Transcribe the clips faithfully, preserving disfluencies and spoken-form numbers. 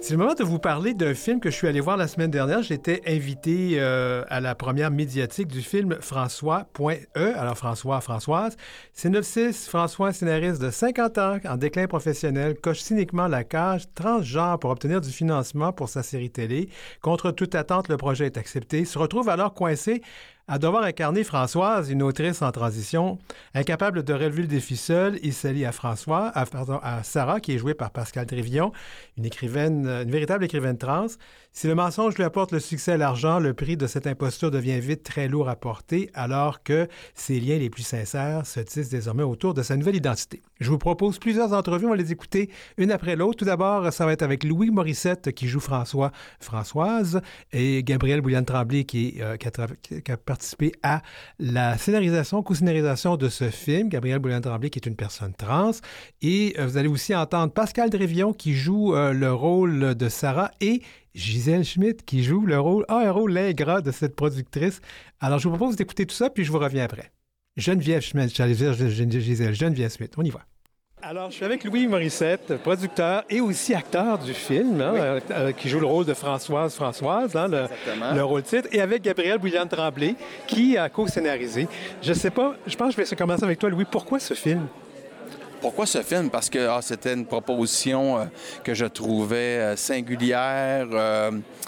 C'est le moment de vous parler d'un film que je suis allé voir la semaine dernière. J'étais invité euh, à la première médiatique du film François.e. Alors, François, Françoise. Synopsis, François, scénariste de cinquante ans, en déclin professionnel, coche cyniquement la cage transgenre pour obtenir du financement pour sa série télé. Contre toute attente, le projet est accepté. Se retrouve alors coincé à devoir incarner Françoise, une autrice en transition. Incapable de relever le défi seule, il s'allie à François, à, pardon, à Sarah, qui est jouée par Pascal Trévillon, une écrivaine, une véritable écrivaine trans. Si le mensonge lui apporte le succès et l'argent, le prix de cette imposture devient vite très lourd à porter, alors que ses liens les plus sincères se tissent désormais autour de sa nouvelle identité. Je vous propose plusieurs entrevues, on va les écouter une après l'autre. Tout d'abord, ça va être avec Louis Morissette, qui joue François, Françoise, et Gabrielle Bouliane-Tremblay, qui, euh, qui, a tra- qui a participé à la scénarisation, co-scénarisation de ce film. Gabrielle Bouliane-Tremblay, qui est une personne trans. Et euh, vous allez aussi entendre Pascal Trévillon, qui joue euh, le rôle de Sarah, et Gisèle Schmidt, qui joue le rôle, ah, un rôle ingrat de cette productrice. Alors, je vous propose d'écouter tout ça, puis je vous reviens après. Geneviève Schmidt, j'allais dire Gisèle, Geneviève Schmidt, on y va. Alors, je suis avec Louis Morissette, producteur et aussi acteur du film, hein, oui. euh, qui joue le rôle de Françoise Françoise, hein, le, le rôle titre, et avec Gabrielle Bouliane-Tremblay, qui a co-scénarisé. Je sais pas, je pense que je vais commencer avec toi, Louis. Pourquoi ce film? Pourquoi ce film? Parce que ah, c'était une proposition euh, que je trouvais euh, singulière, euh,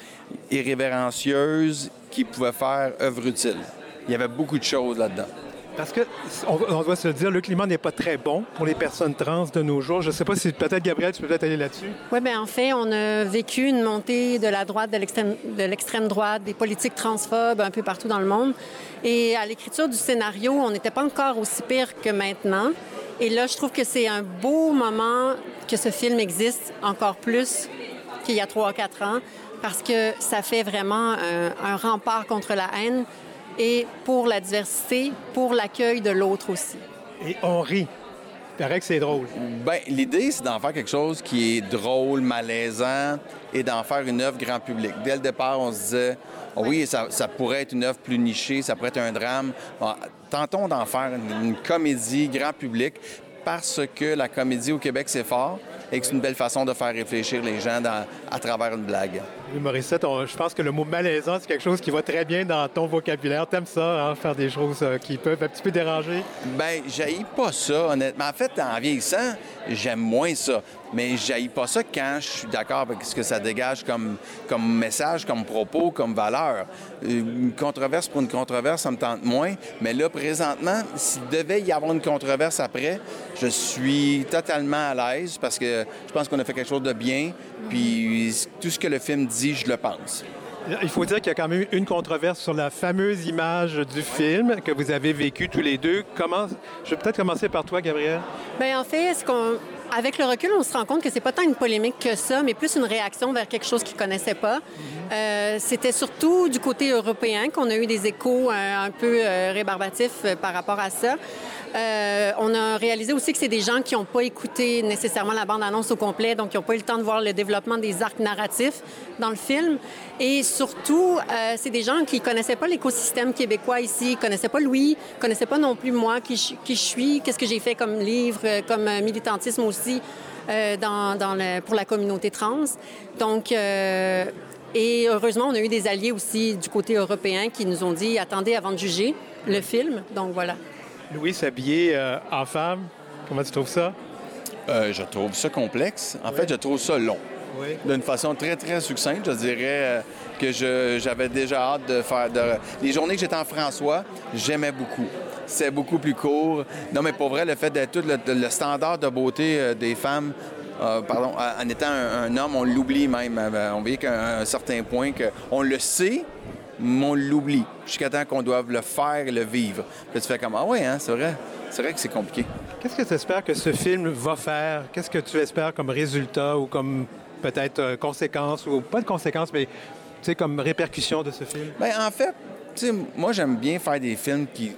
irrévérencieuse, qui pouvait faire œuvre utile. Il y avait beaucoup de choses là-dedans. Parce que, on, on doit se le dire, le climat n'est pas très bon pour les personnes trans de nos jours. Je ne sais pas si peut-être, Gabrielle, tu peux peut-être aller là-dessus. Oui, bien, en fait, on a vécu une montée de la droite, de l'extrême, de l'extrême droite, des politiques transphobes un peu partout dans le monde. Et à l'écriture du scénario, on n'était pas encore aussi pire que maintenant. Et là, je trouve que c'est un beau moment que ce film existe encore plus qu'il y a trois à quatre ans, parce que ça fait vraiment un, un rempart contre la haine et pour la diversité, pour l'accueil de l'autre aussi. Et on rit. Il paraît que c'est drôle. Bien, l'idée, c'est d'en faire quelque chose qui est drôle, malaisant et d'en faire une œuvre grand public. Dès le départ, on se disait, oh oui, ça, ça pourrait être une œuvre plus nichée, ça pourrait être un drame. Bon, tentons d'en faire une, une comédie grand public parce que la comédie au Québec, c'est fort et que c'est une belle façon de faire réfléchir les gens dans, à travers une blague. Oui, Morissette, on, je pense que le mot malaisant, c'est quelque chose qui va très bien dans ton vocabulaire. T'aimes ça, hein, faire des choses euh, qui peuvent un petit peu déranger? Bien, j'haïs pas ça, honnêtement. En fait, en vieillissant, j'aime moins ça. Mais j'haïs pas ça quand je suis d'accord avec ce que ça dégage comme, comme message, comme propos, comme valeur. Une controverse pour une controverse, ça me tente moins. Mais là, présentement, s'il devait y avoir une controverse après, je suis totalement à l'aise parce que je pense qu'on a fait quelque chose de bien. Puis tout ce que le film dit, je le pense. Il faut dire qu'il y a quand même une controverse sur la fameuse image du film que vous avez vécue tous les deux. Comment... Je vais peut-être commencer par toi, Gabrielle. Bien, en fait, ce qu'on... avec le recul, on se rend compte que c'est pas tant une polémique que ça, mais plus une réaction vers quelque chose qu'ils ne connaissaient pas. Mm-hmm. Euh, c'était surtout du côté européen qu'on a eu des échos euh, un peu euh, rébarbatifs euh, par rapport à ça. Euh, on a réalisé aussi que c'est des gens qui n'ont pas écouté nécessairement la bande-annonce au complet, donc qui n'ont pas eu le temps de voir le développement des arcs narratifs dans le film. Et surtout, euh, c'est des gens qui ne connaissaient pas l'écosystème québécois ici, ne connaissaient pas Louis, ne connaissaient pas non plus moi, qui, qui je suis, qu'est-ce que j'ai fait comme livre, comme militantisme aussi euh, dans, dans le, pour la communauté trans. Donc... Euh, Et heureusement, on a eu des alliés aussi du côté européen qui nous ont dit « Attendez avant de juger le film ». Donc voilà. Louis, s'habiller euh, en femme, comment tu trouves ça? Euh, je trouve ça complexe. En oui. fait, je trouve ça long. Oui. D'une façon très, très succincte, je dirais euh, que je, j'avais déjà hâte de faire... De... Les journées que j'étais en François, j'aimais beaucoup. C'est beaucoup plus court. Non, mais pour vrai, le fait d'être tout le, le standard de beauté euh, des femmes, euh, pardon, en étant un, un homme, on l'oublie même. On voit qu'à un certain point, qu'on le sait, mais on l'oublie. Jusqu'à temps qu'on doive le faire et le vivre. Puis tu fais comme, ah oui, hein, c'est vrai. C'est vrai que c'est compliqué. Qu'est-ce que tu espères que ce film va faire? Qu'est-ce que tu espères comme résultat ou comme peut-être euh, conséquence, ou pas de conséquence, mais tu sais, comme répercussion de ce film? Bien, en fait, tu sais, moi, j'aime bien faire des films qui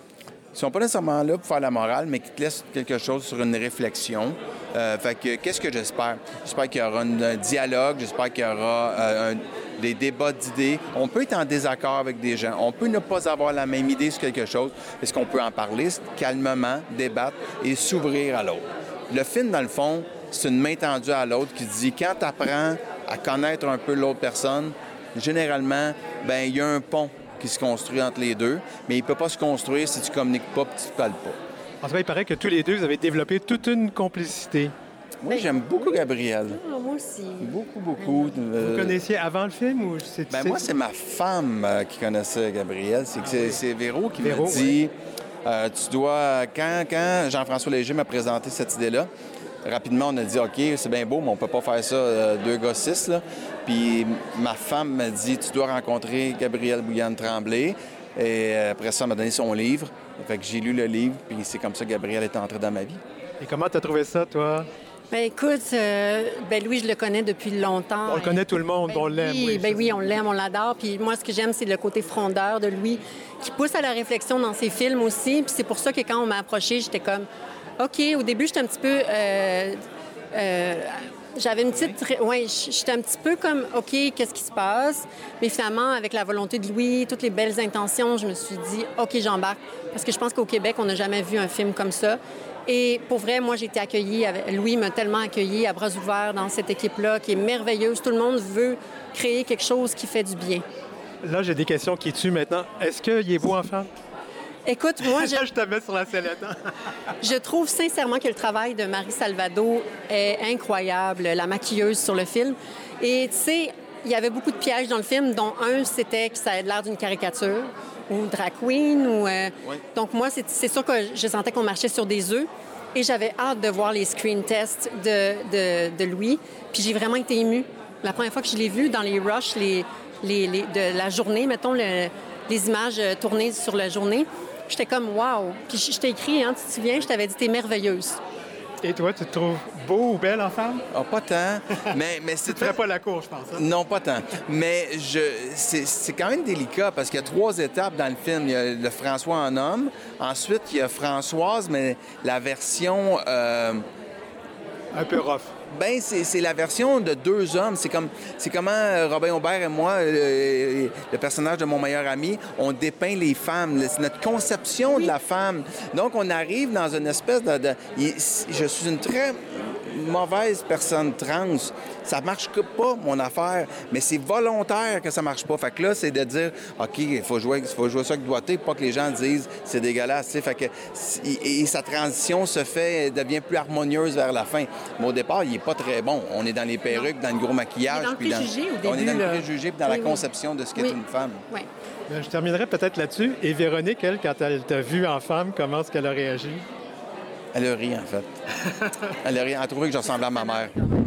ne sont pas nécessairement là pour faire la morale, mais qui te laissent quelque chose sur une réflexion. Euh, fait que, qu'est-ce que j'espère? J'espère qu'il y aura un, un dialogue, j'espère qu'il y aura euh, un, des débats d'idées. On peut être en désaccord avec des gens, on peut ne pas avoir la même idée sur quelque chose, est-ce qu'on peut en parler calmement, débattre et s'ouvrir à l'autre. Le film, dans le fond, c'est une main tendue à l'autre qui dit, quand tu apprends à connaître un peu l'autre personne, généralement, ben il y a un pont qui se construit entre les deux, mais il ne peut pas se construire si tu ne communiques pas et tu ne parles pas. En tout cas, il paraît que tous les deux, vous avez développé toute une complicité. Moi, j'aime beaucoup Gabrielle. Ah, moi aussi. Beaucoup, beaucoup. Vous connaissiez avant le film ou c'est... Ben, moi, c'est ma femme euh, qui connaissait Gabrielle. C'est, que c'est, c'est Véro qui Véro, m'a dit euh, tu dois. Quand, quand Jean-François Léger m'a présenté cette idée-là, rapidement, on a dit OK, c'est bien beau, mais on peut pas faire ça euh, deux gars six. Là. Puis ma femme m'a dit tu dois rencontrer Gabrielle Bouillante-Tremblay. Et après ça, elle m'a donné son livre. Fait que j'ai lu le livre, puis c'est comme ça que Gabrielle est entrée dans ma vie. Et comment tu as trouvé ça, toi? Ben écoute, euh, ben Louis, je le connais depuis longtemps. On le connaît tout le monde, ben on l'aime. Oui, oui, ben oui, on l'aime, on l'adore. Puis moi, ce que j'aime, c'est le côté frondeur de Louis, qui pousse à la réflexion dans ses films aussi. Puis c'est pour ça que quand on m'a approché, j'étais comme, OK, au début, j'étais un petit peu... Euh, euh, J'avais une petite... Oui, j'étais un petit peu comme, OK, qu'est-ce qui se passe? Mais finalement, avec la volonté de Louis, toutes les belles intentions, je me suis dit, OK, j'embarque. Parce que je pense qu'au Québec, on n'a jamais vu un film comme ça. Et pour vrai, moi, j'ai été accueillie. Avec... Louis m'a tellement accueillie à bras ouverts dans cette équipe-là, qui est merveilleuse. Tout le monde veut créer quelque chose qui fait du bien. Là, j'ai des questions qui tuent maintenant. Est-ce qu'il est beau en femme? Écoute, moi, je... je te mets sur la sellette. Je trouve sincèrement que le travail de Marie Salvado est incroyable, la maquilleuse sur le film. Et tu sais, il y avait beaucoup de pièges dans le film, dont un, c'était que ça avait l'air d'une caricature ou drag queen. Ou, euh... oui. Donc moi, c'est, c'est sûr que je sentais qu'on marchait sur des œufs. Et j'avais hâte de voir les screen tests de, de, de Louis. Puis j'ai vraiment été émue. La première fois que je l'ai vu dans les rushs les, les, les, de la journée, mettons, le, les images tournées sur la journée, j'étais comme « wow ». Puis je t'ai écrit, hein, tu te souviens, je t'avais dit « t'es merveilleuse ». Et toi, tu te trouves beau ou belle en femme? Oh, pas tant, mais, mais c'est... Tu ne ferais pas la cour, je pense. Hein? Non, pas tant. Mais je, c'est, c'est quand même délicat parce qu'il y a trois étapes dans le film. Il y a le François en homme. Ensuite, il y a Françoise, mais la version... Euh... Un peu rough. Ben c'est, c'est la version de deux hommes. C'est comme c'est comment Robin Aubert et moi, euh, le personnage de mon meilleur ami, on dépeint les femmes. C'est notre conception de la femme. Donc, on arrive dans une espèce de... de je suis une très mauvaise personne trans. Ça marche pas, mon affaire, mais c'est volontaire que ça marche pas. Fait que là, c'est de dire, OK, il faut jouer, faut jouer ça avec doigté pour pas que les gens disent c'est dégueulasse. T'sais. Fait que et, et sa transition se fait, devient plus harmonieuse vers la fin. Mais au départ, il est pas très bon. On est dans les perruques, dans le gros maquillage. Il est dans le préjugé au début. On est dans le préjugé puis dans oui, la conception de ce qu'est oui. une femme. Oui. Je terminerai peut-être là-dessus. Et Véronique, elle, quand elle t'a vu en femme, comment est-ce qu'elle a réagi? Elle a ri, en fait. Elle a ri. Elle a trouvé que je ressemblais à ma mère.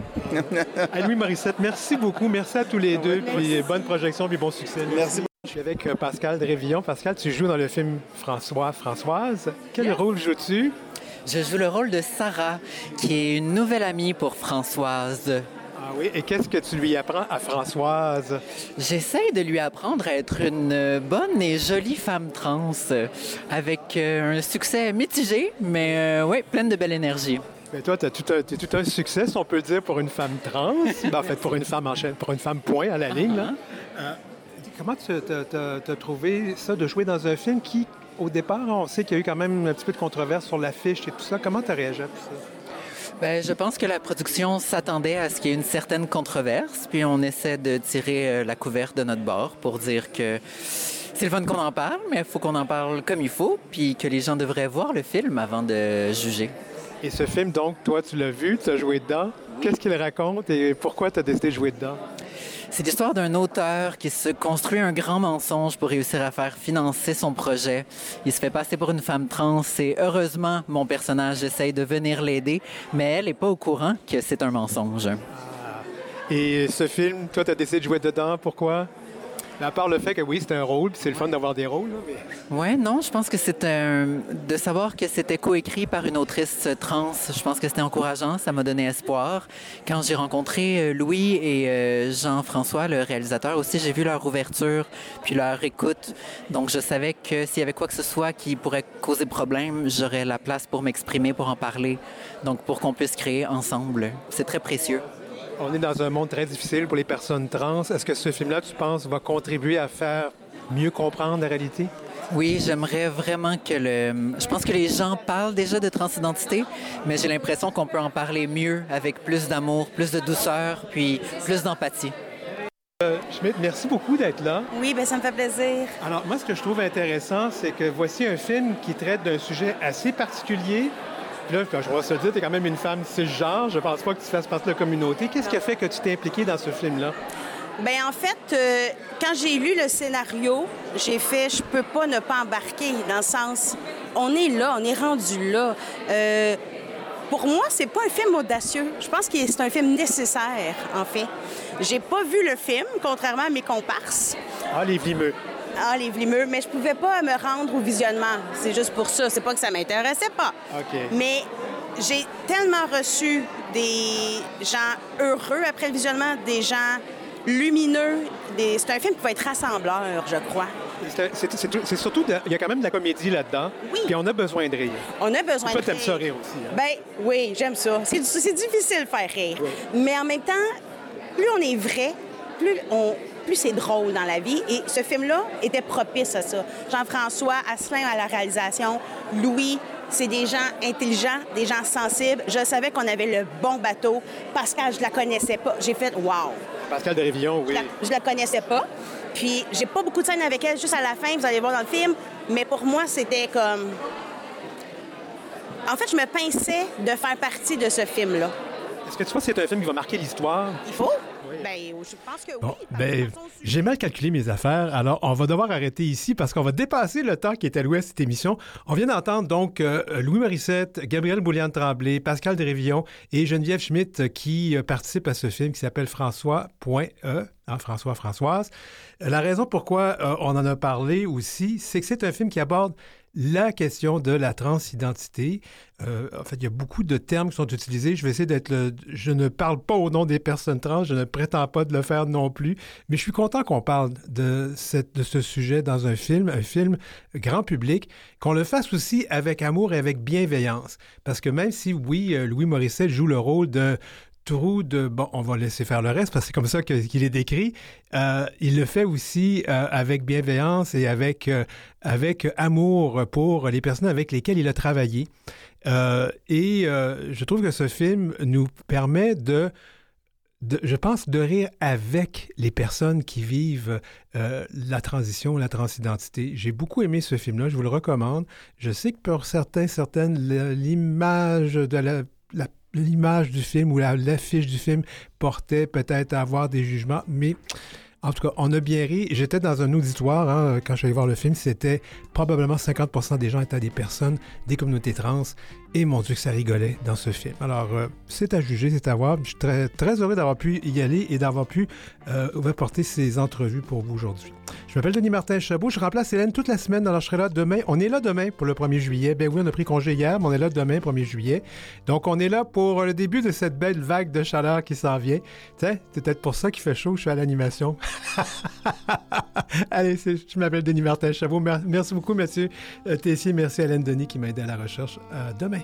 Louis Morissette, merci beaucoup. Merci à tous les deux. Merci. Puis bonne projection, puis bon succès. Merci. Je suis avec Pascal Drévillon. Pascal, tu joues dans le film François, Françoise. Quel Yes. rôle joues-tu? Je joue le rôle de Sarah, qui est une nouvelle amie pour Françoise. Ah oui, et qu'est-ce que tu lui apprends à Françoise? J'essaie de lui apprendre à être une bonne et jolie femme trans, avec euh, un succès mitigé, mais euh, oui, pleine de belle énergie. Mais toi, tu as tout, tout un succès, si on peut dire, pour une femme trans. Ben, en fait, pour une femme en chaîne, pour une femme point à la ligne. Là. Euh, comment tu as trouvé ça de jouer dans un film qui, au départ, on sait qu'il y a eu quand même un petit peu de controverse sur l'affiche et tout ça. Comment tu as réagi à tout ça? Bien, je pense que la production s'attendait à ce qu'il y ait une certaine controverse, puis on essaie de tirer la couverte de notre bord pour dire que c'est le fun qu'on en parle, mais il faut qu'on en parle comme il faut, puis que les gens devraient voir le film avant de juger. Et ce film, donc, toi, tu l'as vu, tu as joué dedans. Qu'est-ce qu'il raconte et pourquoi tu as décidé de jouer dedans? C'est l'histoire d'un auteur qui se construit un grand mensonge pour réussir à faire financer son projet. Il se fait passer pour une femme trans et heureusement, mon personnage essaye de venir l'aider, mais elle n'est pas au courant que c'est un mensonge. Ah. Et ce film, toi, tu as décidé de jouer dedans. Pourquoi? À part le fait que oui, c'est un rôle, puis c'est le fun d'avoir des rôles. Là, mais... Oui, non, je pense que c'est un... de savoir que c'était coécrit par une autrice trans, je pense que c'était encourageant, ça m'a donné espoir. Quand j'ai rencontré Louis et Jean-François, le réalisateur aussi, j'ai vu leur ouverture, puis leur écoute. Donc, je savais que s'il y avait quoi que ce soit qui pourrait causer problème, j'aurais la place pour m'exprimer, pour en parler. Donc, pour qu'on puisse créer ensemble. C'est très précieux. On est dans un monde très difficile pour les personnes trans. Est-ce que ce film-là, tu penses, va contribuer à faire mieux comprendre la réalité? Oui, j'aimerais vraiment que le... Je pense que les gens parlent déjà de transidentité, mais j'ai l'impression qu'on peut en parler mieux avec plus d'amour, plus de douceur, puis plus d'empathie. Euh, Schmitt, merci beaucoup d'être là. Oui, bien, ça me fait plaisir. Alors, moi, ce que je trouve intéressant, c'est que voici un film qui traite d'un sujet assez particulier. Puis là, quand je vais se le dire, tu es quand même une femme cisgenre. Je pense pas que tu fasses partie de la communauté. Qu'est-ce qui a fait que tu t'es impliquée dans ce film-là? Bien, en fait, euh, quand j'ai lu le scénario, j'ai fait « je peux pas ne pas embarquer », dans le sens, on est là, on est rendu là. Euh, pour moi, c'est pas un film audacieux. Je pense que c'est un film nécessaire, en fait. J'ai pas vu le film, contrairement à mes comparses. Ah, les vlimeux. Ah, les vlimeux, mais je pouvais pas me rendre au visionnement. C'est juste pour ça. C'est pas que ça m'intéressait pas. OK. Mais j'ai tellement reçu des gens heureux après le visionnement, des gens lumineux. Des... C'est un film qui va être rassembleur, je crois. C'est, c'est, c'est, c'est surtout, de... il y a quand même de la comédie là-dedans. Oui. Puis on a besoin de rire. On a besoin Toi, de t'aimes rire. ça rire aussi. Hein? Ben oui, j'aime ça. C'est, c'est difficile de faire rire. Oui. Mais en même temps, plus on est vrai, plus on... plus c'est drôle dans la vie. Et ce film-là était propice à ça. Jean-François Asselin à la réalisation, Louis, c'est des gens intelligents, des gens sensibles. Je savais qu'on avait le bon bateau. Pascal, je la connaissais pas. J'ai fait « wow ». Pascal de Révillon, oui. Je la, je la connaissais pas. Puis j'ai pas beaucoup de scènes avec elle, juste à la fin, vous allez voir dans le film. Mais pour moi, c'était comme... En fait, je me pinçais de faire partie de ce film-là. Est-ce que tu penses que c'est un film qui va marquer l'histoire? Il faut? Oui. Bien, je pense que oui. Bon, ben, j'ai mal calculé mes affaires, alors on va devoir arrêter ici parce qu'on va dépasser le temps qui est alloué à cette émission. On vient d'entendre donc euh, Louis Morissette, Gabrielle Bouliane-Tremblay, Pascal Desrévillons et Geneviève Schmitt qui euh, participent à ce film qui s'appelle François.e, hein, François Françoise. La raison pourquoi euh, on en a parlé aussi, c'est que c'est un film qui aborde la question de la transidentité. Euh, en fait, il y a beaucoup de termes qui sont utilisés. Je vais essayer d'être le... Je ne parle pas au nom des personnes trans, je ne prétends pas de le faire non plus, mais je suis content qu'on parle de, cette, de ce sujet dans un film, un film grand public, qu'on le fasse aussi avec amour et avec bienveillance. Parce que même si, oui, Louis Morissette joue le rôle de trou de... Bon, on va laisser faire le reste parce que c'est comme ça que, qu'il est décrit. Euh, il le fait aussi euh, avec bienveillance et avec, euh, avec amour pour les personnes avec lesquelles il a travaillé. Euh, et euh, je trouve que ce film nous permet de, de, je pense, de rire avec les personnes qui vivent euh, la transition, la transidentité. J'ai beaucoup aimé ce film-là, je vous le recommande. Je sais que pour certains, certaines, l'image de la... la l'image du film ou la, l'affiche du film portait peut-être à avoir des jugements, mais en tout cas, on a bien ri. J'étais dans un auditoire hein, quand je suis allé voir le film. C'était probablement cinquante pour cent des gens étaient des personnes des communautés trans. Et mon Dieu que ça rigolait dans ce film. Alors, euh, c'est à juger, c'est à voir. Je suis très, très heureux d'avoir pu y aller et d'avoir pu euh, reporter ces entrevues pour vous aujourd'hui. Je m'appelle Denis Martin Chabot. Je remplace Hélène toute la semaine. Alors, je serai là demain. On est là demain pour le premier juillet. Ben oui, on a pris congé hier, mais on est là demain, premier juillet. Donc, on est là pour le début de cette belle vague de chaleur qui s'en vient. Tiens, c'est peut-être pour ça qu'il fait chaud. Je suis à l'animation. Allez, c'est, je m'appelle Denis Martin Chabot. Merci beaucoup, Mathieu Tessier. Merci à Hélène Denis qui m'a aidé à la recherche. Euh, demain.